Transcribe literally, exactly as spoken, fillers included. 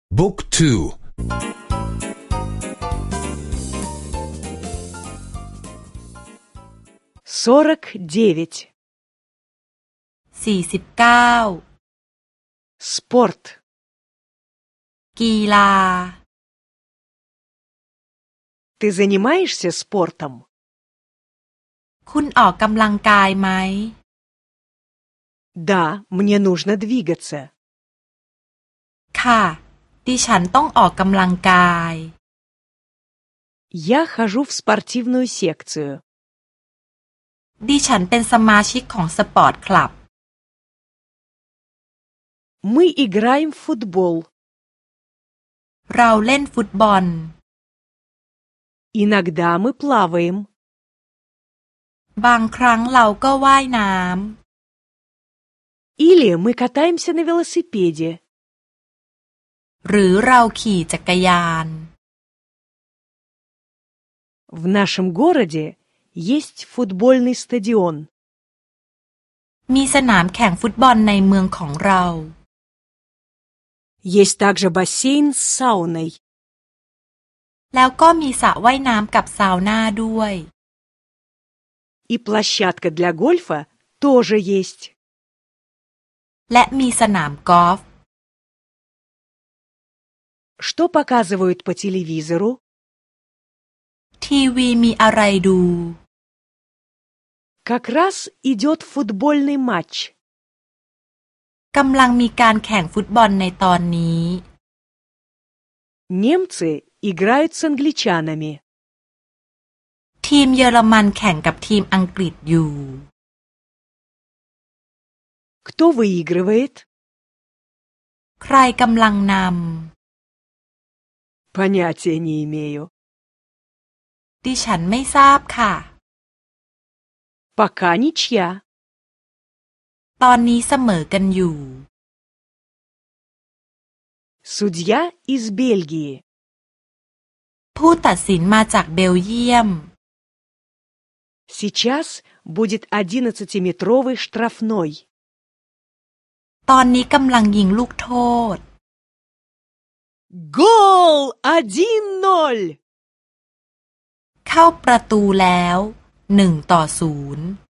บุ๊กทู сорок девять สี่สิบเก้า спорт กีฬา Ты занимаешься спортом? คุณออกกำลังกายไหม Да, мне нужно двигаться. ค่ะดิฉันต้องออกกำลังกาย Я хожу в спортивную секцию. ดิฉันเป็นสมาชิกของสปอร์ตคลับ Мы играем в футбол. เราเล่นฟุตบอล Иногда мы плаваем. บางครั้งเราก็ว่ายน้ำ Или мы катаемся на велосипеде. หรือเราขี่จักรยาน В нашем городе есть футбольный стадион. มีสนามแข่งฟุตบอลในเมืองของเรา Есть также бассейн с сауной. แล้วก็มีสระว่ายน้ำกับซาวน่าด้วย И площадка для гольфа тоже есть. และมีสนามกอล์ฟ Что показывают по телевизору? ทีวีมีอะไรดู Как раз идет футбольный матч. กำลังมีการแข่งฟุตบอลในตอนนี้ Немцы играют с англичанами. ทีมเยอรมันแข่งกับทีมอังกฤษอยู่ Кто выигрывает? ใครกำลังนำ Понятия не имею. ดิฉันไม่ทราบค่ะ Пока ничья. ตอนนี้เสมอกันอยู่ Судья из Бельгии. ผู้ตัดสินมาจากเบลเยียม Сейчас будет одиннадцатиметровый штрафной. ตอนนี้กำลังยิงลูกโทษ Гол! один ноль! เข้าประตูแล้ว หนึ่งต่อศูนย์